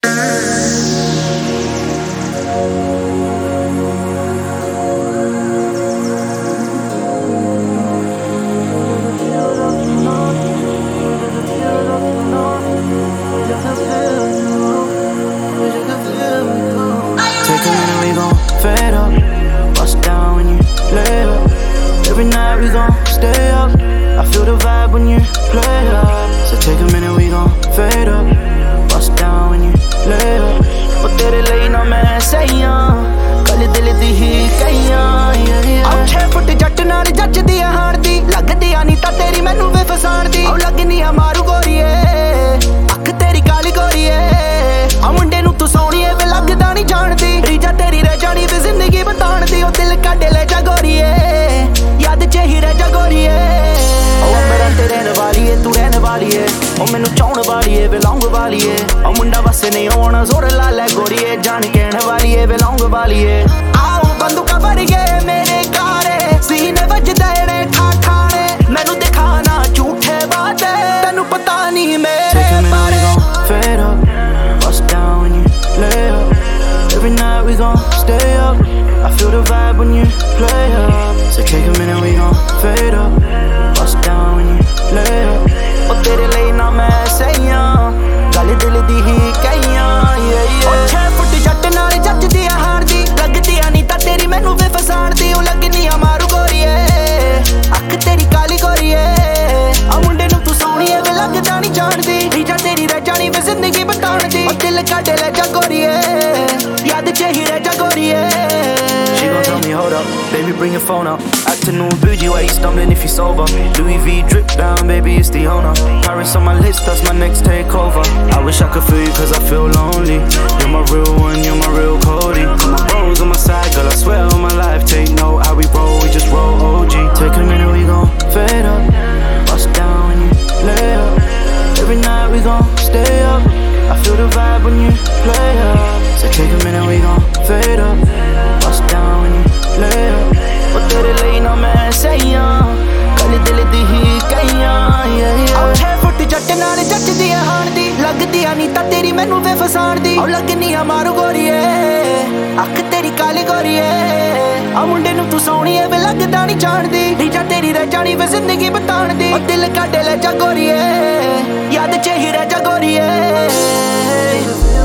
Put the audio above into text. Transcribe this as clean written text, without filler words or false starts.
Fade up, bust down when you lay up. Every night we gon' stay up. I feel the vibe when you play up. So take a minute, we gon' fade up, bust down when you lay up. Oh tere ਲਈ ਨਾ ਮੈਂ ਸਈਆਂ ਕੱਲ ਦਿਲ ਦੀ ਹੀ ਕਈਆਂ ਔਖੇ ਫੁੱਟ ਜੱਟ ਨਾਲ ਜੱਜਦੀ ਆ ਹਾਰਦੀ ਲੱਗਦੀ ਆ ਨੀ ਤਾਂ ਤੇਰੀ ਮੈਨੂੰ ਵੇ ਫਸਾਣਦੀ ਔ ਲੱਗਨੀ ਆ ਮਾਰੂ ਗੋਰੀਏ ਅੱਖ ਤੇਰੀ ਕਾਲੀ ਗੋਰੀਏ ਆ ਮੁੰਡੇ ਨੂੰ ਤੂੰ ਸੋਹਣੀਏ ਵੇ ਲੱਗਦਾ ਨਹੀਂ ਜਾਣਦੀ ਰੀਜਾ ਤੇਰੀ ਰਹਿ ਜਾਣੀ ਵੇ ਜ਼ਿੰਦਗੀ ਬਤਾਣ ਦੀ ਉਹ ਦਿਲ ਕੱਢ ਲੈ ਜਾ ਗੋਰੀਏ ਯਾਦ ਚ ਹੀ ਰਹਿ ਜਾ ਗੋਰੀਏ ਉਹ ਮੇਰਾ ਤੇ ਰਹਿਣ ਵਾਲੀ ਏ ਤੂੰ ਰਹਿਣ ਵਾਲੀ ਏ ਉਹ ਮੈਨੂੰ ਚਾਹਣ ਵਾਲੀ ਏ ਵੇ ਲੌਂਗ ਵਾਲੀ ਏ ਉਹ ਮੁੰਡਾ ਵਸੇ ਨਹੀਂ ਆਉਣਾ ਜ਼ੋਰ ਲਾ ਲੈ ਗੋਰੀਏ ਜਾਣ ਕਹਿਣ ਵਾਲੀ ਏ ਵੇ ਲੌਂਗ ਵਾਲੀ ਏ ਆਓ ਬੰਦੂਕਾਂ ਭਰ ਗਏ ਮੇਰੇ ਕਾਰੇ ਸੀਨੇ ਵੱਜਦੇ ਨੇ ਠਾਠਾਣੇ ਮੈਨੂੰ ਦਿਖਾਣਾ ਝੂਠੇ ਵਾਦੇ ਤੈਨੂੰ ਪਤਾ ਨਹੀਂ ਮੇਰੇ ਬਾਰੇ fade up, bust down when you lay up. Every night we gon' stay up. I feel the vibe when you play up. So take a minute, we gon' fade up, bust down when you lay up. Oh tere ਲਈ ਨਾ ਮੈਂ ਸਈਆਂ ਗੱਲ ਦਿਲ ਦੀ ਹੀ ਕਈਆਂ ਉਹ 6 ਫੁੱਟ ਜੱਟ ਨਾਲ ਜੱਜਦੀ ਆ ਹਾਰਦੀ ਲੱਗਦੀ ਆ ਨੀ ਤਾਂ ਤੇਰੀ ਮੈਨੂੰ ਵੇ ਫਸਾਣਦੀ ਉਹ ਲੱਗਨੀ ਆ ਮਾਰੂ ਗੋਰੀਏ ਅੱਖ ਤੇਰੀ ਕਾਲੀ ਗੋਰੀਏ ਆ ਮੁੰਡੇ ਨੂੰ ਤੂੰ ਸੋਹਣੀਏ ਵੇ ਲੱਗਦਾ ਨਹੀਂ ਜਾਣਦੀ ਰੀਜਾ ਤੇਰੀ ਰਹਿ ਜਾਣੀ ਵੇ ਜ਼ਿੰਦਗੀ ਬਤਾਣ ਦੀ ਉਹ ਦਿਲ ਕੱਢ ਲੈ ਜਾ ਗੋਰੀਏ ਯਾਦ ਚ ਹੀ ਰਹਿ ਜਾ ਗੋਰੀਏ She gon' tell me hold up, baby bring your phone up. Acting all bougie, why you stumbling if you sober? Louis V drip down, baby it's the owner. Paris on my list, that's my next takeover. I wish I could feel you cause I feel lonely. You're my real one, you're my real Cody. Got my bros on my side, girl I swear on my life. Take note how we roll, we just roll OG. Take a minute, we gon' fade up, bust down when you lay up. Every night we gon' stay up. I feel the vibe when you play up. So take a minute, we gon' fade up, bust down when you lay up. Oh tere ਲਈ ਨਾ ਮੈਂ ਸਈਆਂ ਕੱਲ ਦਿਲ ਦੀ ਹੀ ਕਈਆਂ ਉਹ 6 ਫੁੱਟ ਜੱਟ ਨਾਲ ਜੱਜਦੀ ਆ ਹਾਣਦੀ ਲੱਗਦੀ ਆ ਨੀ ਤਾਂ ਤੇਰੀ ਮੈਨੂੰ ਵੇ ਫਸਾਣਦੀ ਉਹ ਲੱਗਨੀ ਆ ਮਾਰੂ ਗੋਰੀਏ ਅੱਖ ਤੇਰੀ ਕਾਲੀ ਗੋਰੀਏ ਆ ਮੁੰਡੇ ਨੂੰ ਤੂੰ ਸੋਹਣੀਏ ਵੇ ਲੱਗਦਾ ਨਹੀਂ ਜਾਣਦੀ ਰੀਜਾ ਤੇਰੀ ਰਹਿ ਜਾਣੀ ਵੇ ਜ਼ਿੰਦਗੀ ਬਤਾਣ ਦੀ ਉਹ ਦਿਲ ਕੱਢ ਲੈ ਜਾ ਗੋਰੀਏ ਯਾਦ ਚ ਹੀ ਰਹਿ ਜਾ ਗੋਰੀਏ